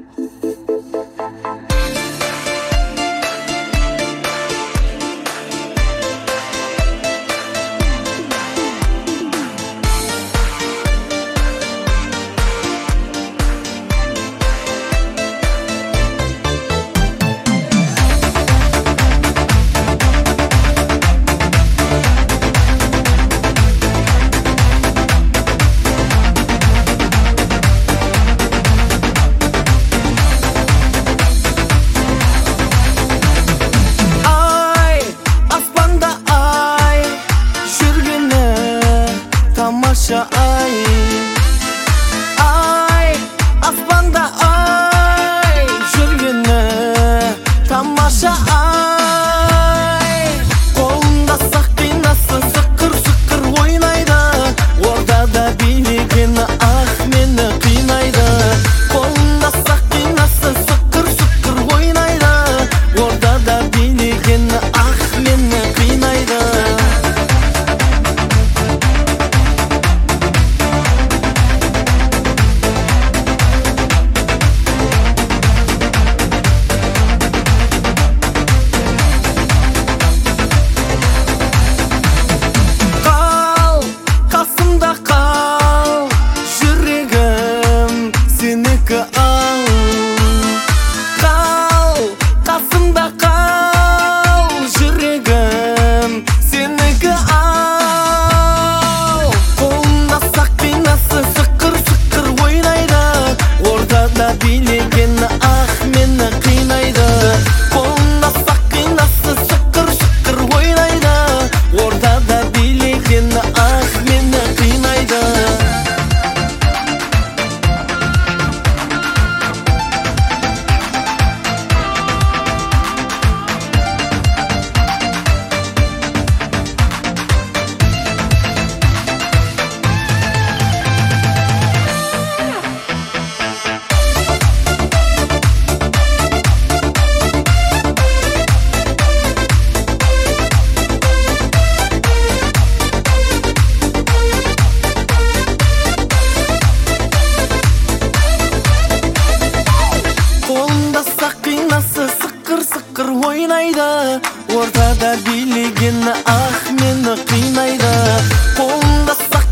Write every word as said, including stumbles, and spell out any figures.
Ay, ay, aspanda ay, жүргені тамаша ay. Қолында сақинасы сықыр-сықыр ойнайды, ортада билегені ах мені қинайды. Қолында сақинасы сықыр-сықыр ойнайды, ортада билегені ах мені қинайды. Билегені ах мені қинайды. Қолында сақинасы сықыр-сықыр ойнайды, ортада билегені ах мені қинайды. Сақинасы сықыр-сықыр ойнайды, ортада билегені ах мені қинайды. Қолында